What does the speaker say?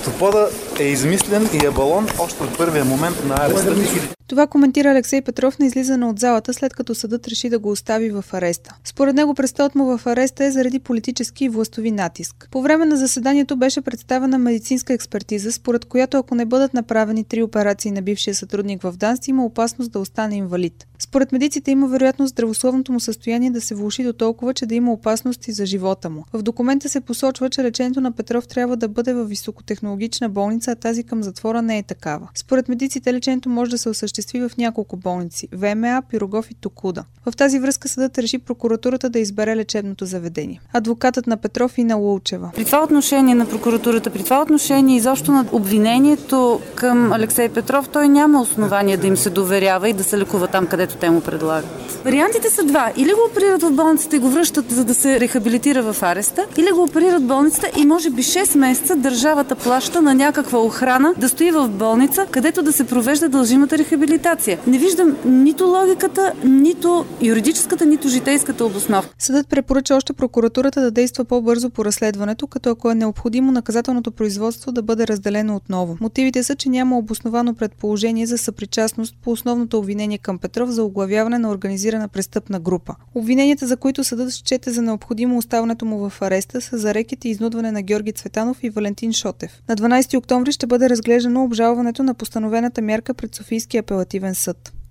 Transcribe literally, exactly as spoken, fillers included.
Октопода е измислен и е балон още от първия момент на ареста. Това коментира Алексей Петров на излизане от залата, след като съдът реши да го остави в ареста. Според него престоят му в ареста е заради политически и властови натиск. По време на заседанието беше представена медицинска експертиза, според която ако не бъдат направени три операции на бившия сътрудник в ДАНС, има опасност да остане инвалид. Според медиците има вероятност здравословното му състояние да се влоши до толкова, че да има опасности за живота му. В документа се посочва, че лечението на Петров трябва да бъде във високотехнологична болница, а тази към затвора не е такава. Според медиците лечението може да се осъществи в няколко болници – ВМА, Пирогов и Токуда. В тази връзка съдът реши прокуратурата да избере лечебното заведение. Адвокатът на Петров Ина Лулчева. При това отношение на прокуратурата, при това отношение изобщо на обвинението към Алексей Петров, той няма основание да им се доверява и да се лекува там, където те му предлагат. Вариантите са два. Или го оперират в болницата и го връщат, за да се рехабилитира в ареста, или го оперират в болницата и може би шест месеца държавата плаща на някаква охрана да стои в болница, където да се провежда дължимата рехабилитация. Не виждам нито логиката, нито юридическата, нито житейската обосновка. Съдът препоръча още прокуратурата да действа по-бързо по разследването, като ако е необходимо наказателното производство да бъде разделено отново. Мотивите са, че няма обосновано предположение за съпричастност по основното обвинение към Петров за оглавяване на организирана престъпна група. Обвиненията, за които съдът счете за необходимо оставането му в ареста, са за рекет и изнудване на Георги Цветанов и Валентин Шотев. На дванадесети октомври ще бъде разглеждано обжалването на постановената мярка пред Софийския апелативен съд.